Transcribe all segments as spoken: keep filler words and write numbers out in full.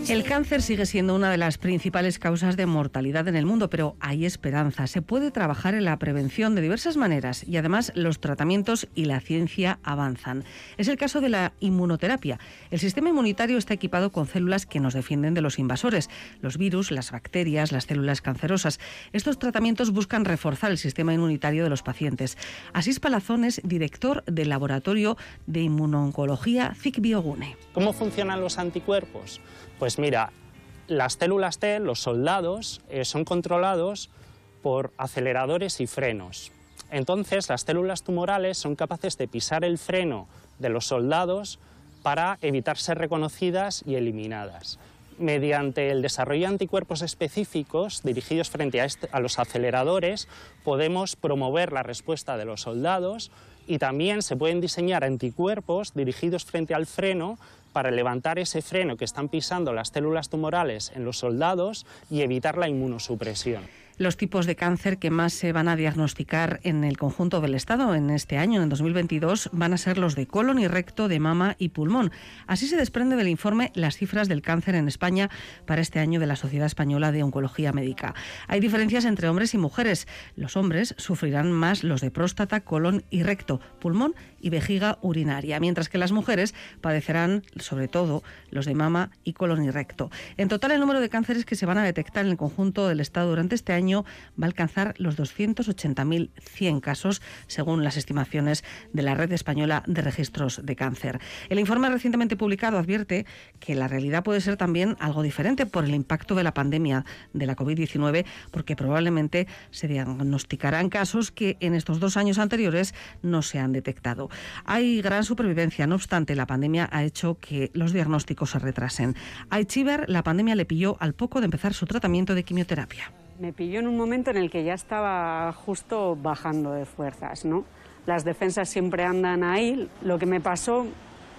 El cáncer sigue siendo una de las principales causas de mortalidad en el mundo, pero hay esperanza. Se puede trabajar en la prevención de diversas maneras y además los tratamientos y la ciencia avanzan. Es el caso de la inmunoterapia. El sistema inmunitario está equipado con células que nos defienden de los invasores, los virus, las bacterias, las células cancerosas. Estos tratamientos buscan reforzar el sistema inmunitario de los pacientes. Asís Palazón es director del Laboratorio de Inmunoncología C I C Biogune. ¿Cómo funcionan los anticuerpos? Pues mira, las células T, los soldados, eh, son controlados por aceleradores y frenos. Entonces, las células tumorales son capaces de pisar el freno de los soldados para evitar ser reconocidas y eliminadas. Mediante el desarrollo de anticuerpos específicos dirigidos frente a, este, a los aceleradores, podemos promover la respuesta de los soldados y también se pueden diseñar anticuerpos dirigidos frente al freno para levantar ese freno que están pisando las células tumorales en los soldados y evitar la inmunosupresión. Los tipos de cáncer que más se van a diagnosticar en el conjunto del Estado en este año, en dos mil veintidós, van a ser los de colon y recto, de mama y pulmón. Así se desprende del informe las cifras del cáncer en España para este año de la Sociedad Española de Oncología Médica. Hay diferencias entre hombres y mujeres. Los hombres sufrirán más los de próstata, colon y recto, pulmón y vejiga urinaria, mientras que las mujeres padecerán sobre todo los de mama y colon y recto. En total, el número de cánceres que se van a detectar en el conjunto del Estado durante este año va a alcanzar los doscientos ochenta mil cien casos, según las estimaciones de la Red Española de Registros de Cáncer. El informe recientemente publicado advierte que la realidad puede ser también algo diferente por el impacto de la pandemia de la COVID diecinueve, porque probablemente se diagnosticarán casos que en estos dos años anteriores no se han detectado. Hay gran supervivencia, no obstante, la pandemia ha hecho que los diagnósticos se retrasen. A Itziber la pandemia le pilló al poco de empezar su tratamiento de quimioterapia. Me pilló en un momento en el que ya estaba justo bajando de fuerzas, ¿no? Las defensas siempre andan ahí. Lo que me pasó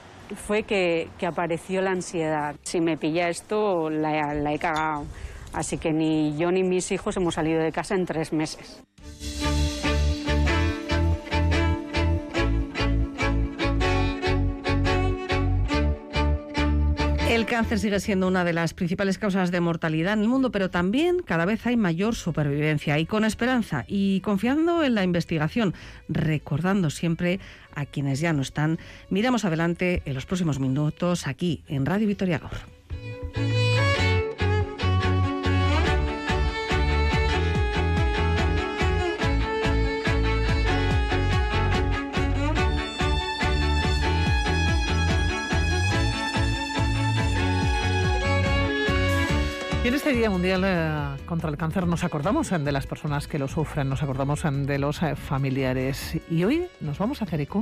fue que, que apareció la ansiedad. Si me pilla esto, la, la he cagado. Así que ni yo ni mis hijos hemos salido de casa en tres meses. El cáncer sigue siendo una de las principales causas de mortalidad en el mundo, pero también cada vez hay mayor supervivencia. Y con esperanza y confiando en la investigación, recordando siempre a quienes ya no están, miramos adelante en los próximos minutos aquí en Radio Vitoria Gaur. Y en este Día Mundial eh, contra el Cáncer nos acordamos de las personas que lo sufren, nos acordamos de los eh, familiares. Y hoy nos vamos a hacer eco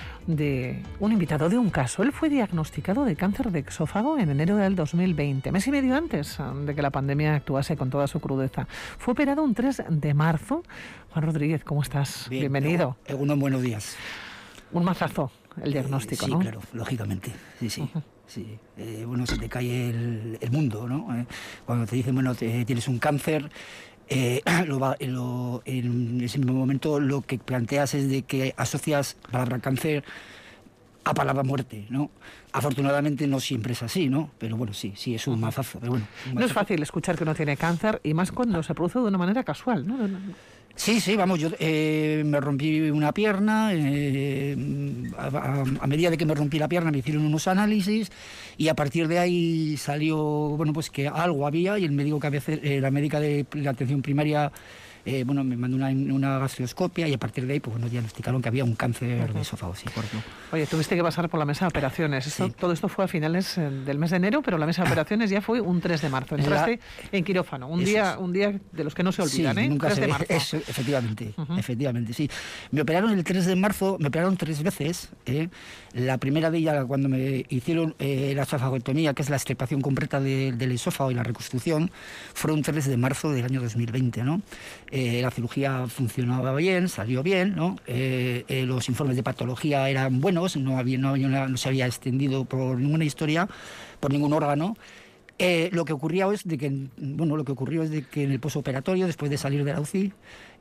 de un invitado, de un caso. Él fue diagnosticado de cáncer de exófago en enero del dos mil veinte, mes y medio antes de que la pandemia actuase con toda su crudeza. Fue operado un tres de marzo. Juan Rodríguez, ¿cómo estás? Bien, bienvenido. Unos buenos días. Un mazazo el diagnóstico, eh, sí, ¿no? Sí, claro, lógicamente, sí, sí. Uh-huh. Sí, eh, bueno, se te cae el, el mundo, ¿no? Eh, cuando te dicen, bueno, te, tienes un cáncer, eh, lo va, lo, en ese mismo momento lo que planteas es de que asocias la palabra cáncer a palabra muerte, ¿no? Afortunadamente no siempre es así, ¿no? Pero bueno, sí, sí, es un mazazo. Pero bueno, un mazazo. No es fácil escuchar que uno tiene cáncer, y más cuando se produce de una manera casual, ¿no? Sí, sí, vamos, yo eh, me rompí una pierna, eh, a, a, a medida de que me rompí la pierna me hicieron unos análisis y a partir de ahí salió, bueno, pues que algo había y el médico que había, eh, la médica de la atención primaria, eh, bueno, me mandó una, una gastroscopia y a partir de ahí, pues bueno, diagnosticaron que había un cáncer uh-huh. de esófago, sí, correcto. Oye, tuviste que pasar por la mesa de operaciones. Esto, sí. Todo esto fue a finales del mes de enero, pero la mesa de operaciones ya fue un tres de marzo. Entraste la... en quirófano, un día, es. un día de los que no se olvidan, sí, ¿eh? Nunca tres se... de marzo. Eso, efectivamente, uh-huh. efectivamente, sí. Me operaron el tres de marzo, me operaron tres veces. ¿eh? La primera de ellas, cuando me hicieron eh, la esofagotomía, que es la extirpación completa de, del esófago y la reconstrucción, fue un tres de marzo del año dos mil veinte, ¿no? Eh, la cirugía funcionaba bien, salió bien, ¿no? Eh, eh, los informes de patología eran buenos, no, había, no, había una, no se había extendido por ninguna historia, por ningún órgano. Eh, lo que ocurría es de que, bueno, lo que ocurrió es de que en el posoperatorio, después de salir de la U C I,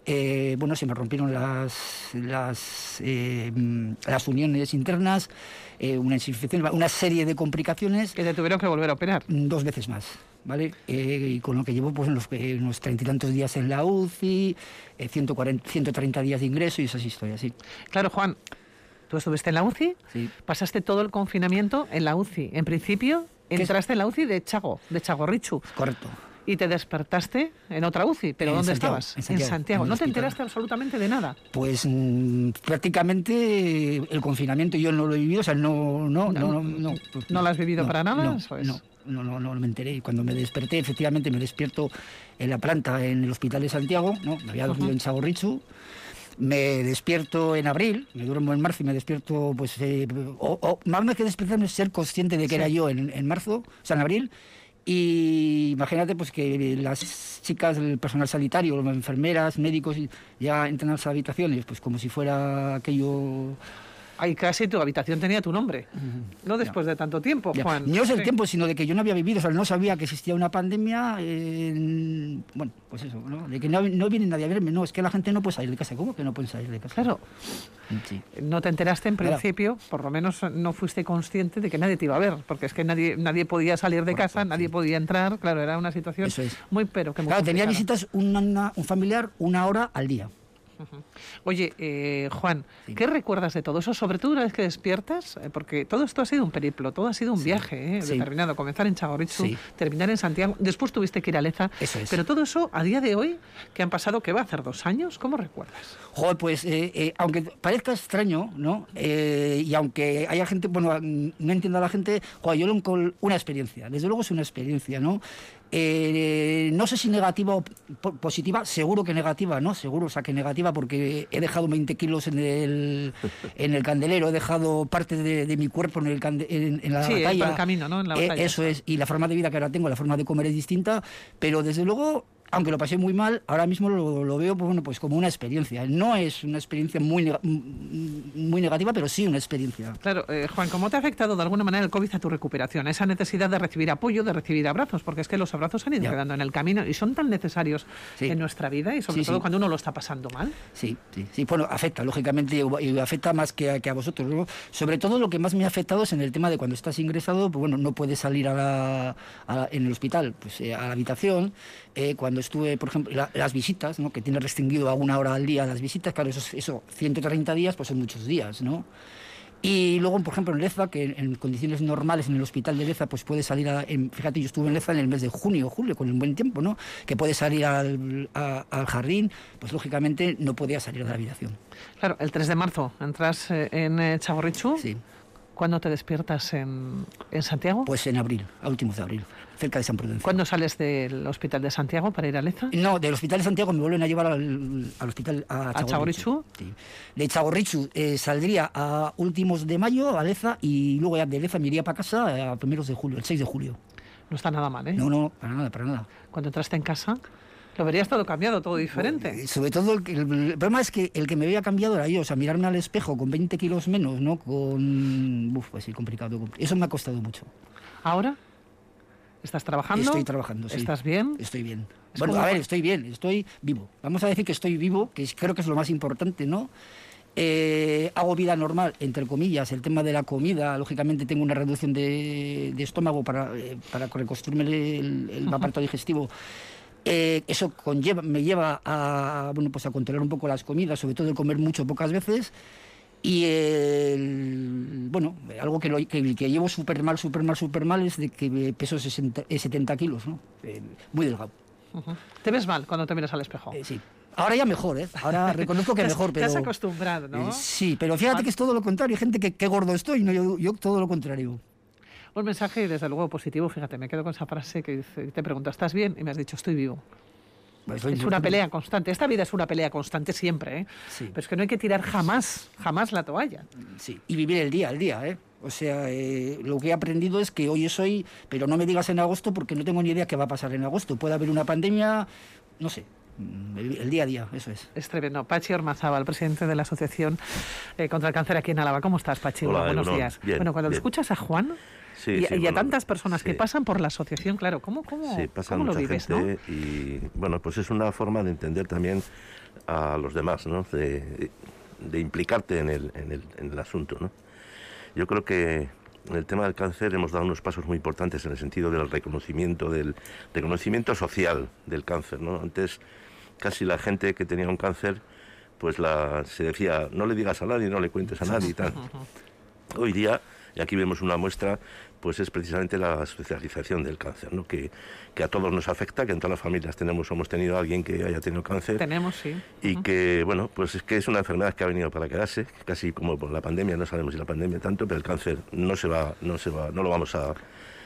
eh, bueno, se me rompieron las, las, eh, las uniones internas, eh, una infección, una serie de complicaciones. Que te tuvieron que volver a operar. Dos veces más, ¿vale? Eh, y con lo que llevo pues unos, eh, unos treinta y tantos días en la U C I, eh, ciento cuarenta, ciento treinta días de ingreso y esas historias, sí. Claro, Juan, tú estuviste en la U C I, sí. Pasaste todo el confinamiento en la U C I. En principio, entraste en la U C I de Chago, de Txagorritxu. Correcto. Y te despertaste en otra U C I. ¿Pero en dónde Santiago, estabas? En Santiago. En Santiago. En ¿No te hospital. enteraste absolutamente de nada? Pues mmm, prácticamente el confinamiento yo no lo he vivido, o sea, no... No, no, no, no, no, ¿no lo has vivido no, para nada? No, Eso es. no, no, no, no, no me enteré. Y cuando me desperté, efectivamente me despierto en la planta, en el hospital de Santiago, ¿no? Me había dormido uh-huh. en Txagorritxu. Me despierto en abril, me duermo en marzo y me despierto, pues, eh, o, o más que despertarme es ser consciente de que sí. era yo en, en marzo, o sea, en abril. Y imagínate pues que las chicas del personal sanitario, las enfermeras, médicos, ya entran a las habitaciones, pues como si fuera aquello... Ay, casi tu habitación tenía tu nombre, no después ya. de tanto tiempo, ya. Juan. No es el sí. tiempo, sino de que yo no había vivido, o sea, no sabía que existía una pandemia, eh, bueno, pues eso, ¿no? De que no, no viene nadie a verme, no, es que la gente no puede salir de casa. ¿Cómo que no pueden salir de casa? Claro, sí. No te enteraste en principio, claro. Por lo menos no fuiste consciente de que nadie te iba a ver, porque es que nadie nadie podía salir de casa, nadie sí. podía entrar, claro, era una situación eso es. muy pero que muy Claro, complicada. Tenía visitas una, una, un familiar una hora al día. Uh-huh. Oye, eh, Juan, sí. ¿qué recuerdas de todo eso? Sobre todo una vez que despiertas, eh, porque todo esto ha sido un periplo, todo ha sido un sí. viaje eh, sí. determinado, comenzar en Txagorritxu, sí. terminar en Santiago, después tuviste que ir a Leza, eso es. Pero todo eso a día de hoy, que han pasado, ¿qué va a hacer? ¿Dos años? ¿Cómo recuerdas? Joder, pues eh, eh, aunque parezca extraño, ¿no? Eh, y aunque haya gente, bueno, no entienda a la gente, joder, yo lo con una experiencia, desde luego es una experiencia, ¿no? Eh, no sé si negativa o positiva, seguro que negativa, ¿no? Seguro, o sea, que negativa porque he dejado veinte kilos en el, en el candelero, he dejado parte de, de mi cuerpo en, el cande, en, en la sí, batalla. Sí, el camino, ¿no? En la batalla. Eh, eso es, y la forma de vida que ahora tengo, la forma de comer es distinta, pero desde luego... Aunque lo pasé muy mal, ahora mismo lo, lo veo pues, bueno, pues como una experiencia. No es una experiencia muy, neg- muy negativa, pero sí una experiencia. Claro, eh, Juan, ¿cómo te ha afectado de alguna manera el COVID a tu recuperación? Esa necesidad de recibir apoyo, de recibir abrazos, porque es que los abrazos han ido ya. quedando en el camino y son tan necesarios sí. en nuestra vida y sobre sí, todo sí. cuando uno lo está pasando mal. Sí, sí, sí. Bueno, afecta, lógicamente, y afecta más que a, que a vosotros, ¿no? Sobre todo lo que más me ha afectado es en el tema de cuando estás ingresado, pues bueno, no puedes salir a la, a la, en el hospital, pues eh, a la habitación. Eh, cuando estuve, por ejemplo, la, las visitas, ¿no? Que tiene restringido a una hora al día las visitas, claro, eso, eso ciento treinta días, pues son muchos días, ¿no? Y luego, por ejemplo, en Leza, que en, en condiciones normales en el hospital de Leza, pues puede salir, a, en, fíjate, yo estuve en Leza en el mes de junio, julio, con un buen tiempo, ¿no? Que puede salir al, a, al jardín, pues lógicamente no podía salir de la habitación. Claro, el tres de marzo entras eh, en eh, Txagorritxu. Sí. ¿Cuándo te despiertas en, en Santiago? Pues en abril, a últimos de abril, cerca de San Prudencio. ¿Cuándo sales del hospital de Santiago para ir a Leza? No, del hospital de Santiago me vuelven a llevar al, al hospital a Txagorritxu. Sí. De Txagorritxu eh, saldría a últimos de mayo a Leza y luego ya de Leza me iría para casa a primeros de julio, el seis de julio. No está nada mal, ¿eh? No, no, para nada, para nada. Cuando entraste en casa... Lo verías todo cambiado, todo diferente. Sobre todo, el, el, el problema es que el que me había cambiado era yo, o sea, mirarme al espejo con veinte kilos menos, ¿no? Con... Uf, pues sí, complicado. Eso me ha costado mucho. ¿Ahora? ¿Estás trabajando? Estoy trabajando, sí. ¿Estás bien? Estoy bien. Es bueno, como... a ver, estoy bien, estoy vivo. Vamos a decir que estoy vivo, que creo que es lo más importante, ¿no? Eh, hago vida normal, entre comillas, el tema de la comida, lógicamente tengo una reducción de, de estómago para, eh, para reconstruirme el, el aparato digestivo. Eh, eso conlleva, me lleva a, bueno, pues a controlar un poco las comidas, sobre todo el comer mucho pocas veces. Y el, bueno, algo que, lo, que, que llevo súper mal, súper mal, súper mal es de que peso sesenta, setenta kilos, ¿no? Eh, muy delgado. Uh-huh. ¿Te ves mal cuando te miras al espejo? Eh, sí. Ahora ya mejor, ¿eh? Ahora reconozco que mejor, pero... Te has acostumbrado, ¿no? Eh, sí, pero fíjate que es todo lo contrario. Hay gente que, que gordo estoy, no, yo, yo todo lo contrario. Un mensaje, desde luego, positivo. Fíjate, me quedo con esa frase que dice, te pregunto, ¿estás bien? Y me has dicho, estoy vivo. Pues es una pelea constante. Esta vida es una pelea constante siempre, ¿eh? Sí. Pero es que no hay que tirar jamás, jamás la toalla. Sí, y vivir el día, el día, ¿eh? O sea, eh, lo que he aprendido es que hoy es hoy, pero no me digas en agosto porque no tengo ni idea qué va a pasar en agosto. Puede haber una pandemia, no sé. el, el día a día, eso es. Es tremendo. Pachi Ormazábal, presidente de la Asociación eh, contra el Cáncer aquí en Álava. ¿Cómo estás, Pachi? Hola, Buenos no, días. bien, bueno, cuando bien. lo escuchas a Juan sí, y, sí, y bueno, a tantas personas sí. que pasan por la asociación, claro, ¿cómo, cómo, sí, pasa cómo lo mucha vives, gente, ¿no? Y bueno, pues es una forma de entender también a los demás, ¿no? De, de implicarte en el, en, el, en el asunto, ¿no? Yo creo que en el tema del cáncer hemos dado unos pasos muy importantes en el sentido del reconocimiento, del reconocimiento social del cáncer, ¿no? Antes casi la gente que tenía un cáncer, pues la, se decía, no le digas a nadie, no le cuentes a nadie y tal. Hoy día, y aquí vemos una muestra, pues es precisamente la socialización del cáncer, ¿no? Que, que a todos nos afecta, que en todas las familias tenemos, hemos tenido a alguien que haya tenido cáncer. Tenemos, sí. Y uh-huh. que, bueno, pues es que es una enfermedad que ha venido para quedarse, casi como por la pandemia, no sabemos si la pandemia tanto, pero el cáncer no se va, no se va, no lo vamos a,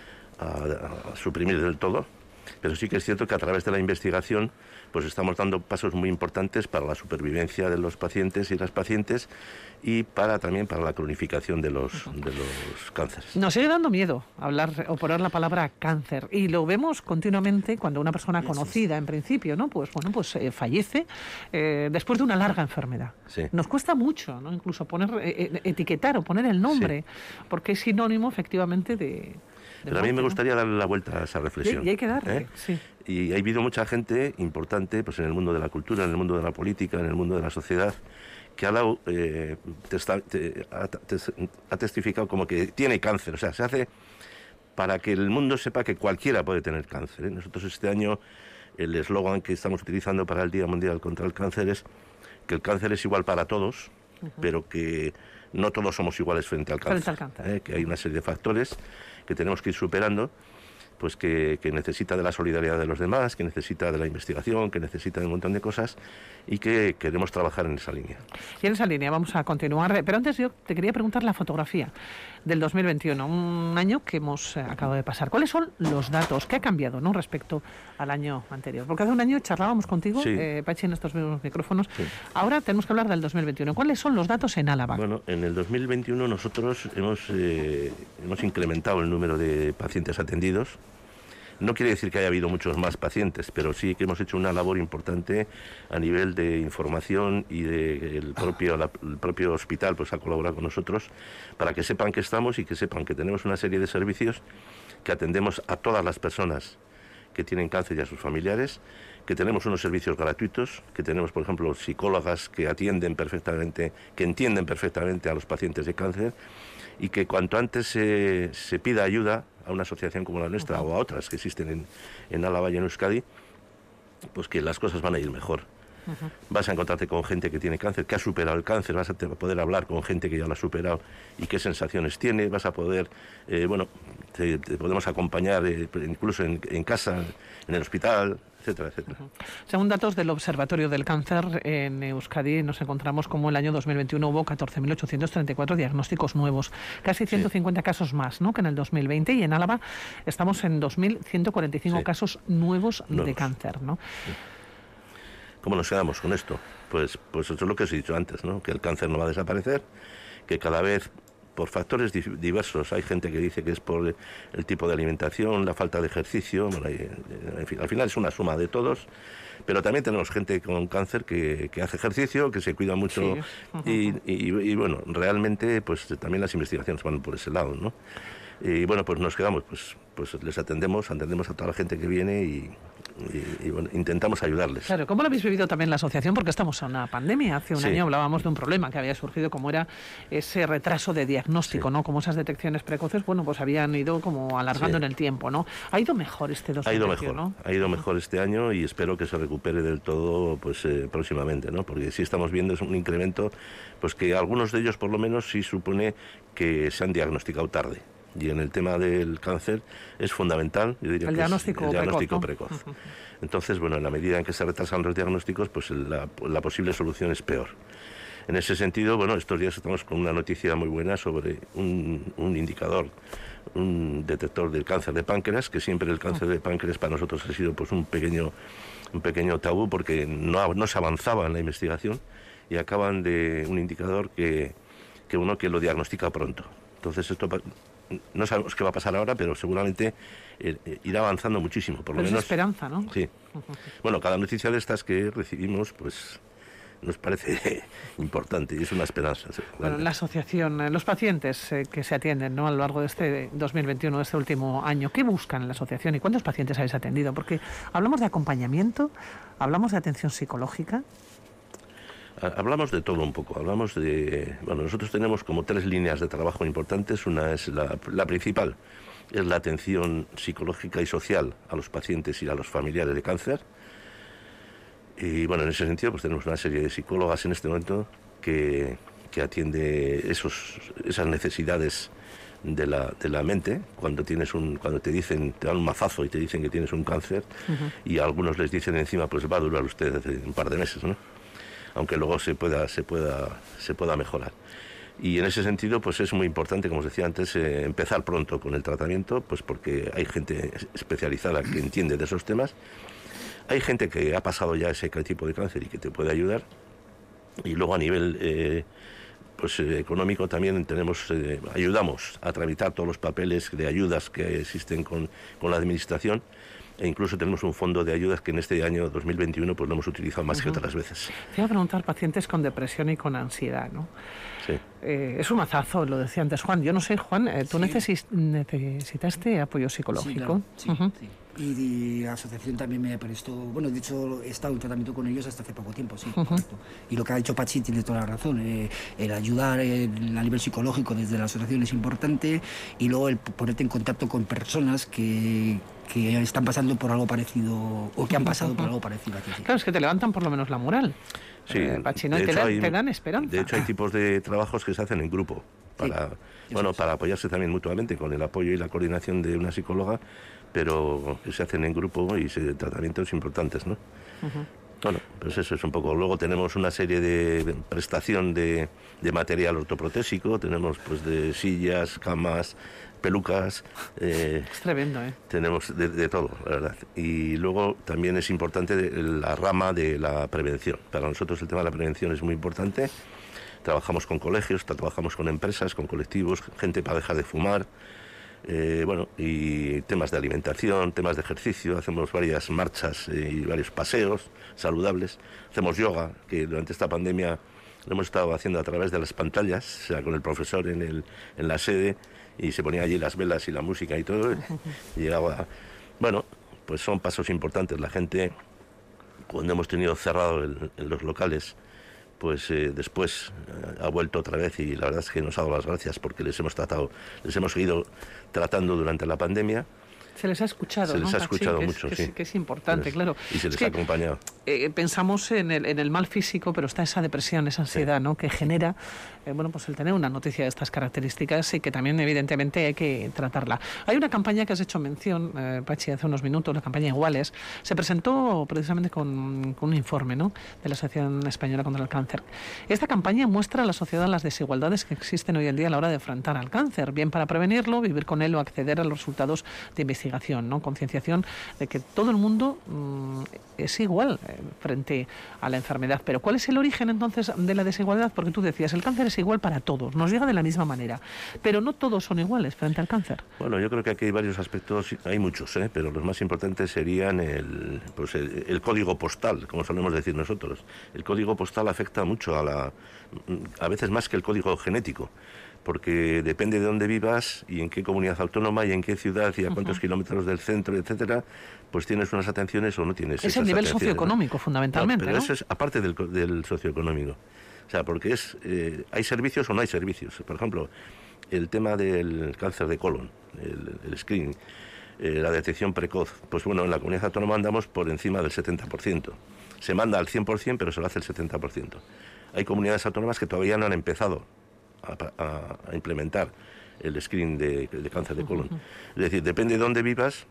a, a suprimir del todo. Pero sí que es cierto que a través de la investigación pues estamos dando pasos muy importantes para la supervivencia de los pacientes y las pacientes y para también para la cronificación de los, de los cánceres. Nos sigue dando miedo hablar o poner la palabra cáncer y lo vemos continuamente cuando una persona conocida en principio, ¿no? Pues bueno, pues eh, fallece eh, después de una larga enfermedad. Sí. Nos cuesta mucho, ¿no? Incluso poner eh, etiquetar o poner el nombre, sí. porque es sinónimo efectivamente de... Pero a mí me gustaría darle la vuelta a esa reflexión. Y, y hay que darle, ¿eh? sí. Y ha habido mucha gente importante pues en el mundo de la cultura, en el mundo de la política, en el mundo de la sociedad, que ha, dado, eh, testa, te, ha, te, ha testificado como que tiene cáncer. O sea, se hace para que el mundo sepa que cualquiera puede tener cáncer, ¿eh? Nosotros este año el eslogan que estamos utilizando para el Día Mundial contra el Cáncer es que el cáncer es igual para todos, uh-huh. pero que no todos somos iguales frente al cáncer. Frente al cáncer. ¿eh? Que hay una serie de factores que tenemos que ir superando, pues que, que necesita de la solidaridad de los demás, que necesita de la investigación, que necesita de un montón de cosas y que queremos trabajar en esa línea. Y en esa línea vamos a continuar, pero antes yo te quería preguntar la fotografía del dos mil veintiuno, un año que hemos eh, acabado de pasar. ¿Cuáles son los datos? ¿Qué ha cambiado, no, respecto al año anterior? Porque hace un año charlábamos contigo, sí. eh, Pachi, en estos mismos micrófonos. Sí. Ahora tenemos que hablar del dos mil veintiuno. ¿Cuáles son los datos en Álava? Bueno, en el dos mil veintiuno nosotros hemos, eh, hemos incrementado el número de pacientes atendidos. No quiere decir que haya habido muchos más pacientes, pero sí que hemos hecho una labor importante a nivel de información y de el propio, la, el propio hospital pues ha colaborado con nosotros para que sepan que estamos y que sepan que tenemos una serie de servicios que atendemos a todas las personas que tienen cáncer y a sus familiares, que tenemos unos servicios gratuitos, que tenemos, por ejemplo, psicólogas que atienden perfectamente, que entienden perfectamente a los pacientes de cáncer y que cuanto antes se, se pida ayuda a una asociación como la nuestra uh-huh. o a otras que existen en, en Álava y en Euskadi, pues que las cosas van a ir mejor. Uh-huh. Vas a encontrarte con gente que tiene cáncer, que ha superado el cáncer, vas a poder hablar con gente que ya lo ha superado y qué sensaciones tiene, vas a poder, eh, bueno, te, te podemos acompañar eh, incluso en, en casa, en el hospital, etcétera, etcétera. Uh-huh. Según datos del Observatorio del Cáncer en Euskadi, nos encontramos como el año dos mil veintiuno hubo catorce mil ochocientos treinta y cuatro diagnósticos nuevos, casi ciento cincuenta sí. casos más, ¿no?, que en el dos mil veinte, y en Álava estamos en dos mil ciento cuarenta y cinco sí. casos nuevos, nuevos de cáncer, ¿no? Sí. ¿Cómo nos quedamos con esto? Pues, pues eso es lo que os he dicho antes, ¿no? Que el cáncer no va a desaparecer, que cada vez por factores diversos, hay gente que dice que es por el tipo de alimentación, la falta de ejercicio, bueno, en fin, al final es una suma de todos, pero también tenemos gente con cáncer que, que hace ejercicio, que se cuida mucho sí. uh-huh. y, y, y bueno, realmente pues también las investigaciones van por ese lado, ¿no? Y bueno, pues nos quedamos, pues, pues les atendemos, atendemos a toda la gente que viene y, y, y bueno, intentamos ayudarles. Claro, ¿cómo lo habéis vivido también la asociación? Porque estamos en una pandemia. Hace un sí. año hablábamos de un problema que había surgido, como era ese retraso de diagnóstico, sí. ¿no? Como esas detecciones precoces, bueno, pues habían ido como alargando sí. en el tiempo, ¿no? ¿Ha ido mejor este dos mil veintiuno? Ha ido mejor, ¿no? Ha ido mejor este año y espero que se recupere del todo pues eh, próximamente, ¿no? Porque sí estamos viendo es un incremento, pues que algunos de ellos por lo menos sí supone que se han diagnosticado tarde. Y en el tema del cáncer es fundamental, yo diría el que diagnóstico, es el diagnóstico precoz, precoz. ¿no? Entonces, bueno, en la medida en que se retrasan los diagnósticos, pues la, la posible solución es peor. En ese sentido, bueno, estos días estamos con una noticia muy buena sobre un, un indicador, un detector del cáncer de páncreas, que siempre el cáncer de páncreas para nosotros ha sido pues un pequeño, un pequeño tabú porque no, no se avanzaba en la investigación y acaban de un indicador que, que uno que lo diagnostica pronto. Entonces esto no sabemos qué va a pasar ahora, pero seguramente eh, eh, irá avanzando muchísimo, por lo pero menos. Es esperanza, ¿no? Sí. Bueno, cada noticia de estas que recibimos, pues nos parece importante y es una esperanza. Bueno, la asociación, los pacientes eh, que se atienden, ¿no?, a lo largo de este dos mil veintiuno, de este último año, ¿qué buscan en la asociación y cuántos pacientes habéis atendido? Porque hablamos de acompañamiento, hablamos de atención psicológica. Hablamos de todo un poco, hablamos de... Bueno, nosotros tenemos como tres líneas de trabajo importantes. Una es la, la principal, es la atención psicológica y social a los pacientes y a los familiares de cáncer. Y bueno, en ese sentido pues tenemos una serie de psicólogas en este momento que, que atiende esos, esas necesidades de la, de la mente cuando tienes un, cuando te dicen, te dan un mazazo y te dicen que tienes un cáncer, uh-huh. y a algunos les dicen encima pues va a durar usted un par de meses, ¿no? Aunque luego se pueda, se pueda, se pueda mejorar. Y en ese sentido pues es muy importante, como os decía antes, eh, empezar pronto con el tratamiento, pues porque hay gente especializada que entiende de esos temas. Hay gente que ha pasado ya ese tipo de cáncer y que te puede ayudar. Y luego a nivel eh, pues, eh, económico también tenemos, eh, ayudamos a tramitar todos los papeles de ayudas que existen con, con la administración. E incluso tenemos un fondo de ayudas que en este año dos mil veintiuno pues lo hemos utilizado más uh-huh. que otras veces. Te iba a preguntar, pacientes con depresión y con ansiedad, ¿no? Sí. Eh, es un mazazo, lo decía antes Juan. Yo no sé, Juan, eh, ¿tú sí. necesi- necesitaste apoyo psicológico? Sí, claro. Sí, uh-huh. sí. Y, y la asociación también me prestó, bueno, de hecho he estado en tratamiento con ellos hasta hace poco tiempo, sí, uh-huh. correcto. Y lo que ha dicho Pachi tiene toda la razón, eh, el ayudar el, a nivel psicológico desde la asociación es importante, y luego el ponerte en contacto con personas que, que están pasando por algo parecido o que han pasado uh-huh. por algo parecido a ti. Sí. Claro, es que te levantan por lo menos la moral. Sí, eh, Pachi, ¿no? Y te, hay, te dan esperanza. De hecho hay tipos de trabajos que se hacen en grupo para, sí, bueno, para apoyarse también mutuamente con el apoyo y la coordinación de una psicóloga, pero que se hacen en grupo y se tratamientos importantes, ¿no? Uh-huh. Bueno, pues eso es un poco. Luego tenemos una serie de prestación de, de material ortoprotésico, tenemos pues de sillas, camas, pelucas. Eh, es tremendo, ¿eh? Tenemos de, de todo, la verdad. Y luego también es importante la rama de la prevención. Para nosotros el tema de la prevención es muy importante. Trabajamos con colegios, trabajamos con empresas, con colectivos, gente para dejar de fumar. Eh, bueno, y temas de alimentación, temas de ejercicio, hacemos varias marchas y varios paseos saludables, hacemos yoga, que durante esta pandemia lo hemos estado haciendo a través de las pantallas, o sea, con el profesor en, el, en la sede, y se ponía allí las velas y la música y todo, y llegaba, bueno, pues son pasos importantes. La gente, cuando hemos tenido cerrado el, en los locales, pues eh, después eh, ha vuelto otra vez, y la verdad es que nos ha dado las gracias porque les hemos tratado, les hemos seguido tratando durante la pandemia. Se les ha escuchado, Se les ¿no, ha escuchado Pachi? mucho, que es, sí. Que es, que es importante, pues, claro. Y se les es que, ha acompañado. Eh, pensamos en el, en el mal físico, pero está esa depresión, esa ansiedad, sí, ¿no?, que genera, eh, bueno, pues el tener una noticia de estas características, y que también evidentemente hay que tratarla. Hay una campaña que has hecho mención, eh, Pachi, hace unos minutos, la campaña Iguales. Se presentó precisamente con, con un informe, ¿no?, de la Asociación Española contra el Cáncer. Esta campaña muestra a la sociedad las desigualdades que existen hoy en día a la hora de enfrentar al cáncer, bien para prevenirlo, vivir con él o acceder a los resultados de investigación, ¿no?, concienciación de que todo el mundo mmm, es igual eh, frente a la enfermedad. Pero ¿cuál es el origen entonces de la desigualdad? Porque tú decías, el cáncer es igual para todos, nos llega de la misma manera, pero no todos son iguales frente al cáncer. Bueno, yo creo que aquí hay varios aspectos, hay muchos, ¿eh? Pero los más importantes serían el, pues el, el código postal, como solemos decir nosotros. El código postal afecta mucho a la, a veces más que el código genético, porque depende de dónde vivas y en qué comunidad autónoma y en qué ciudad y a cuántos uh-huh. kilómetros del centro, etcétera, pues tienes unas atenciones o no tienes. Es el nivel socioeconómico, ¿no? fundamentalmente, no, pero ¿no? eso es aparte del, del socioeconómico. O sea, porque es eh, hay servicios o no hay servicios. Por ejemplo, el tema del cáncer de colon, el, el screening, eh, la detección precoz. Pues bueno, en la comunidad autónoma andamos por encima del setenta por ciento. Se manda al cien por ciento, pero se lo hace el setenta por ciento. Hay comunidades autónomas que todavía no han empezado A, a, a implementar el screening de, de cáncer de colon. Uh-huh. Es decir, depende de dónde vivas,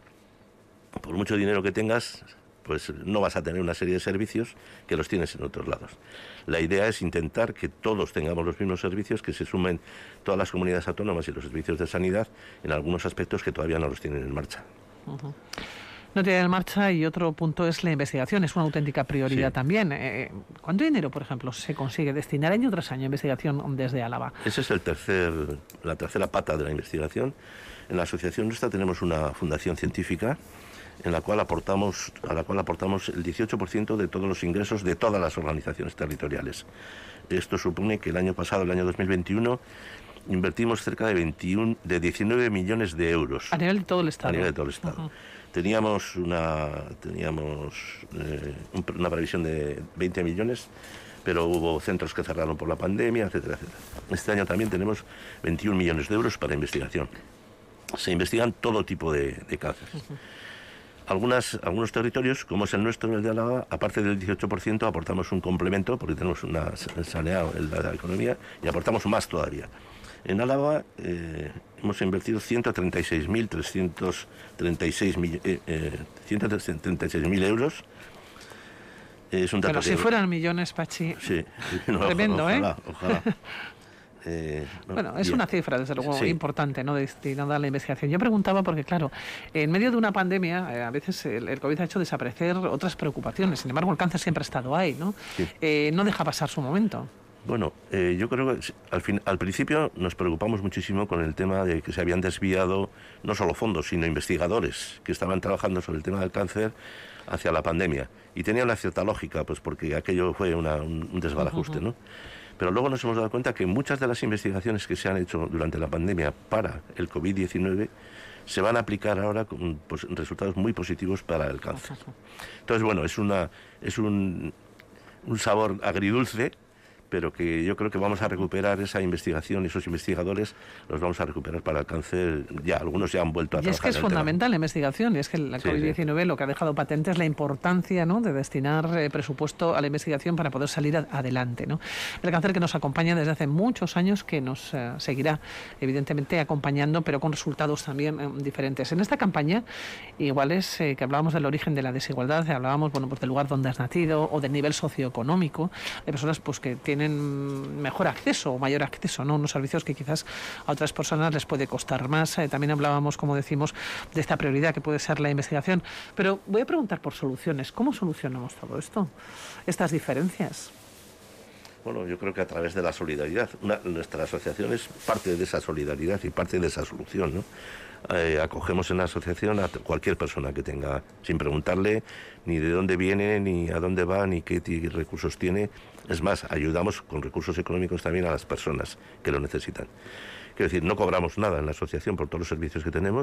por mucho dinero que tengas, pues no vas a tener una serie de servicios que los tienes en otros lados. La idea es intentar que todos tengamos los mismos servicios, que se sumen todas las comunidades autónomas y los servicios de sanidad en algunos aspectos que todavía no los tienen en marcha. Uh-huh. No tiene en marcha, y otro punto es la investigación, es una auténtica prioridad sí. también. Eh, ¿Cuánto dinero, por ejemplo, se consigue destinar año tras año a investigación desde Álava? Esa es el tercer, la tercera pata de la investigación. En la asociación nuestra tenemos una fundación científica en la cual aportamos, a la cual aportamos el dieciocho por ciento de todos los ingresos de todas las organizaciones territoriales. Esto supone que el año pasado, el año dos mil veintiuno, invertimos cerca de, veintiuno, de diecinueve millones de euros. A nivel de todo el Estado. A nivel de todo el Estado. Uh-huh. Teníamos una, teníamos eh, una previsión de veinte millones, pero hubo centros que cerraron por la pandemia, etcétera, etcétera. Este año también tenemos veintiún millones de euros para investigación. Se investigan todo tipo de, de cánceres. Uh-huh. Algunas, algunos territorios, como es el nuestro, el de Álava, aparte del dieciocho por ciento, aportamos un complemento, porque tenemos una saneado en la economía, y aportamos más todavía. En Álava eh, hemos invertido ciento treinta y seis mil trescientos treinta y seis euros. Es un dato Pero si que... fueran millones, Pachi. Sí, no, tremendo, ojalá, ¿eh? Ojalá. Eh, no, bueno, es bien. una cifra, desde luego, sí. importante, ¿no?, destinada a la investigación. Yo preguntaba porque, claro, en medio de una pandemia, eh, a veces el, el COVID ha hecho desaparecer otras preocupaciones. Sin embargo, el cáncer siempre ha estado ahí, ¿no? Sí. Eh, no deja pasar su momento. Bueno, eh, yo creo que al, fin, al principio nos preocupamos muchísimo con el tema de que se habían desviado no solo fondos, sino investigadores que estaban trabajando sobre el tema del cáncer hacia la pandemia. Y tenía una cierta lógica, pues porque aquello fue una, un, un desbarajuste, uh-huh. ¿no? Pero luego nos hemos dado cuenta que muchas de las investigaciones que se han hecho durante la pandemia para el COVID diecinueve se van a aplicar ahora con pues, resultados muy positivos para el cáncer. Entonces, bueno, es, una, es un, un sabor agridulce, pero que yo creo que vamos a recuperar esa investigación y esos investigadores los vamos a recuperar para el cáncer. Ya, algunos ya han vuelto a y trabajar. Y es que es fundamental tema. La investigación, y es que la sí, COVID diecinueve sí. lo que ha dejado patente es la importancia, ¿no?, de destinar eh, presupuesto a la investigación para poder salir a, adelante, ¿no? El cáncer que nos acompaña desde hace muchos años, que nos eh, seguirá, evidentemente, acompañando, pero con resultados también eh, diferentes. En esta campaña, igual es eh, que hablábamos del origen de la desigualdad, hablábamos, bueno, pues del lugar donde has nacido o del nivel socioeconómico, de personas pues que tienen tienen mejor acceso o mayor acceso, ¿no?, unos servicios que quizás a otras personas les puede costar más. Eh, también hablábamos, como decimos, de esta prioridad que puede ser la investigación. Pero voy a preguntar por soluciones. ¿Cómo solucionamos todo esto? Estas diferencias. Bueno, yo creo que a través de la solidaridad. Una, nuestra asociación es parte de esa solidaridad y parte de esa solución, ¿no? Eh, acogemos en la asociación a cualquier persona que tenga, sin preguntarle ni de dónde viene, ni a dónde va, ni qué recursos tiene. Es más, ayudamos con recursos económicos también a las personas que lo necesitan. Quiero decir, no cobramos nada en la asociación por todos los servicios que tenemos.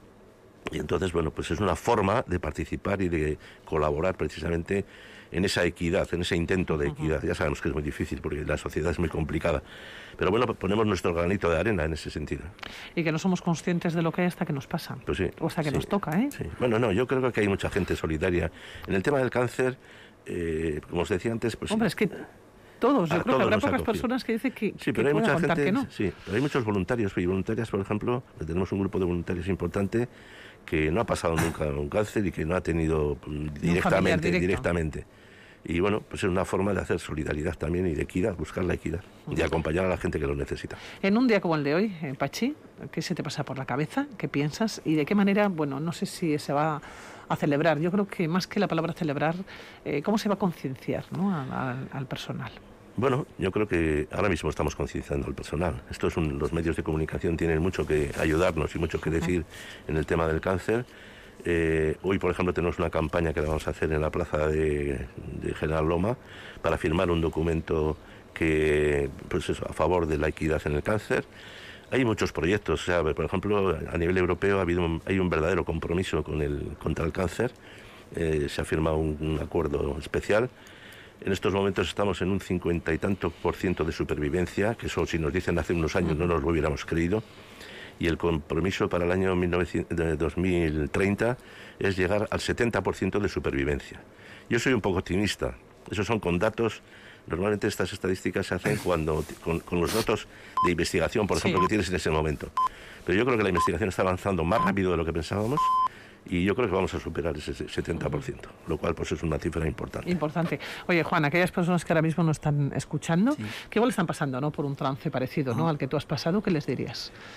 Y entonces, bueno, pues es una forma de participar y de colaborar precisamente en esa equidad, en ese intento de equidad. Ya sabemos que es muy difícil porque la sociedad es muy complicada. Pero bueno, ponemos nuestro granito de arena en ese sentido. Y que no somos conscientes de lo que hay hasta que nos pasa. Pues sí. O hasta que sí, nos toca, ¿eh? Sí. Bueno, no, yo creo que hay mucha gente solidaria. En el tema del cáncer, eh, como os decía antes, pues... Hombre, es que... Todos, yo creo que habrá pocas personas que dicen que, sí, que pero hay mucha gente, que no. Sí, pero hay muchos voluntarios y voluntarias, por ejemplo, tenemos un grupo de voluntarios importante que no ha pasado nunca un cáncer y que no ha tenido directamente, directamente. Y bueno, pues es una forma de hacer solidaridad también y de equidad, buscar la equidad y acompañar a la gente que lo necesita. En un día como el de hoy, eh, Pachi, ¿qué se te pasa por la cabeza? ¿Qué piensas? ¿Y de qué manera, bueno, no sé si se va a celebrar? Yo creo que más que la palabra celebrar, eh, ¿cómo se va a concienciar, ¿no?, al, al personal? Bueno, yo creo que ahora mismo estamos concienciando al personal. Esto es un, los medios de comunicación tienen mucho que ayudarnos y mucho que decir en el tema del cáncer. Eh, hoy, por ejemplo, tenemos una campaña que la vamos a hacer en la plaza de, de General Loma para firmar un documento que, pues eso, a favor de la equidad en el cáncer. Hay muchos proyectos, o sea, por ejemplo, a nivel europeo ha habido un, hay un verdadero compromiso con el, contra el cáncer. Eh, se ha firmado un, un acuerdo especial. En estos momentos estamos en un cincuenta y tanto por ciento de supervivencia, que eso si nos dicen hace unos años no nos lo hubiéramos creído. Y el compromiso para el año dos mil treinta es llegar al setenta por ciento de supervivencia. Yo soy un poco optimista. Esos son con datos. Normalmente estas estadísticas se hacen cuando con, con los datos de investigación, por ejemplo, sí. que tienes en ese momento. Pero yo creo que la investigación está avanzando más rápido de lo que pensábamos. Y yo creo que vamos a superar ese setenta por ciento, lo cual pues es una cifra importante. Importante. Oye, Juan, aquellas personas que ahora mismo nos están escuchando, sí. que igual están pasando, ¿no?, por un trance parecido, ¿no?, al que tú has pasado, ¿qué les dirías?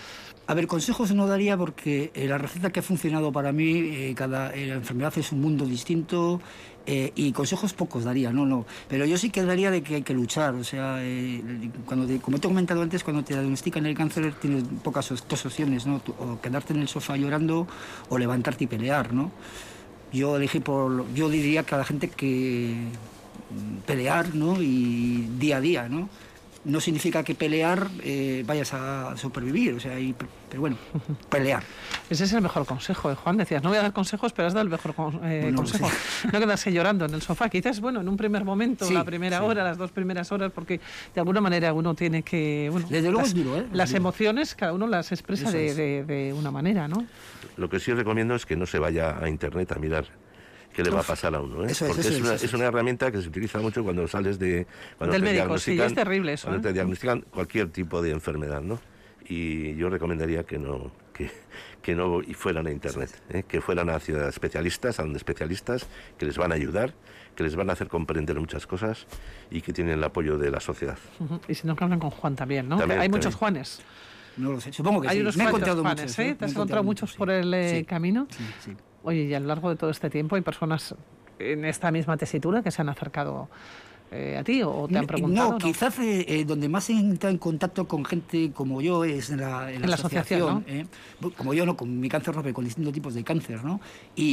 A ver, consejos no daría porque eh, la receta que ha funcionado para mí, eh, cada eh, la enfermedad es un mundo distinto, eh, y consejos pocos daría, no, no. Pero yo sí que daría de que hay que luchar, o sea, eh, cuando te, como te he comentado antes, cuando te diagnostican el cáncer tienes pocas dos opciones, ¿no? Tú, o quedarte en el sofá llorando o levantarte y pelear, ¿no? Yo elegí por, yo diría que a la gente que pelear, ¿no? Y día a día, ¿no? No significa que pelear eh, vayas a supervivir, o sea, y, pero bueno, pelear. Ese es el mejor consejo, ¿eh, Juan? Decías, no voy a dar consejos, pero has dado el mejor eh, bueno, consejo. Sí. No quedarse llorando en el sofá. Quizás, bueno, en un primer momento, sí, la primera sí. hora, las dos primeras horas, porque de alguna manera uno tiene que... Bueno, Desde luego las, es duro, ¿eh? Las es duro. emociones, cada uno las expresa de, de, de una manera, ¿no? Lo que sí recomiendo es que no se vaya a Internet a mirar qué le va a pasar a uno, ¿eh? Eso es, porque eso es, una, es, es una herramienta que se utiliza mucho cuando sales de... Cuando Del te médico, sí, es terrible eso. Cuando ¿eh? te diagnostican cualquier tipo de enfermedad, ¿no? Y yo recomendaría que no, que, que no fueran a Internet, ¿eh? Que fueran hacia especialistas, a donde especialistas que les van a ayudar, que les van a hacer comprender muchas cosas y que tienen el apoyo de la sociedad. Uh-huh. Y si no, que hablan con Juan también, ¿no? También, hay también. muchos Juanes. No lo sé, supongo que hay sí. unos Me he cuantos encontrado Juanes, muchos, ¿eh? ¿eh? ¿Te has Me he encontrado muchos sí. por el eh, sí. camino? Sí, sí. Oye, y a lo largo de todo este tiempo hay personas en esta misma tesitura que se han acercado eh, a ti o te han preguntado. No, ¿no? Quizás eh, eh, donde más he entrado en contacto con gente como yo es en la, en la, en la asociación, asociación, ¿no? ¿eh? Como yo, no, con mi cáncer no, pero con distintos tipos de cáncer, ¿no?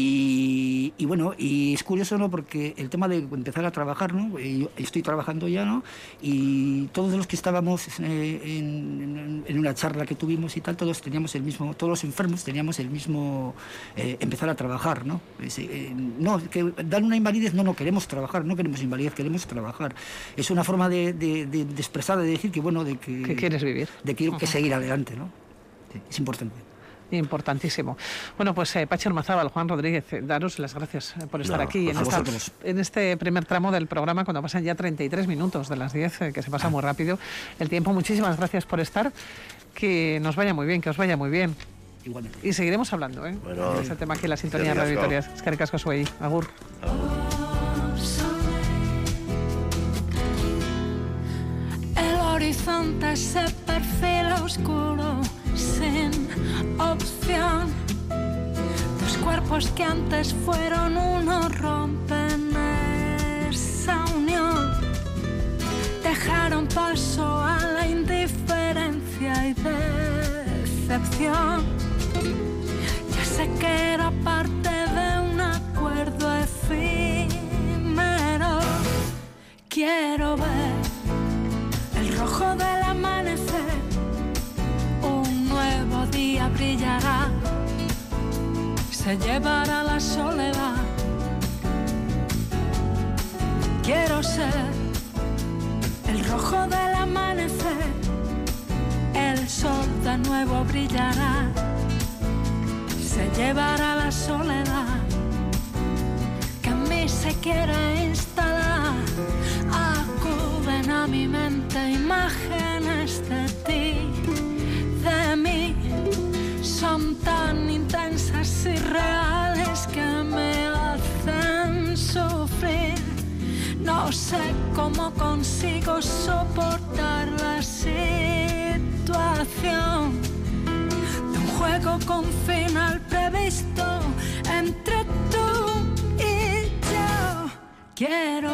Y, y bueno, y es curioso, ¿no? Porque el tema de empezar a trabajar, ¿no? Yo estoy trabajando ya, ¿no? Y todos los que estábamos eh, en, en una charla que tuvimos y tal, todos teníamos el mismo, todos los enfermos teníamos el mismo eh, empezar a trabajar, ¿no? Es, eh, no, que dan una invalidez, no, no queremos trabajar, no queremos invalidez, queremos trabajar. Es una forma de, de, de, de expresar, de decir que, bueno, de que... Que quieres vivir. De que quiero uh-huh. que seguir adelante, ¿no? Sí, es importante. Importantísimo. Bueno, pues eh, Pachi Ormazábal, Juan Rodríguez, eh, daros las gracias por estar no, aquí en, esta, en este primer tramo del programa, cuando pasan ya treinta y tres minutos de las diez, eh, que se pasa muy rápido el tiempo. Muchísimas gracias por estar. Que nos vaya muy bien, que os vaya muy bien. Igualmente. Y seguiremos hablando, ¿eh? Bueno, de ese tema aquí en la sintonía de Radio Victoria. Es que ricasco soy. Agur. El horizonte se perfila oscuro, sin opción. Dos cuerpos que antes fueron uno rompen esa unión. Dejaron paso a la indiferencia y decepción. Ya sé que era parte de un acuerdo efímero. Quiero ver el rojo del amanecer. Un nuevo día brillará. Se llevará la soledad. Quiero ser el rojo del amanecer. El sol de nuevo brillará. Se llevará la soledad que en mí se quiere instalar. Acuden a mi mente imágenes de ti, de mí. Son tan intensas y reales que me hacen sufrir. No sé cómo consigo soportar la situación de un juego con final previsto entre tú y yo. Quiero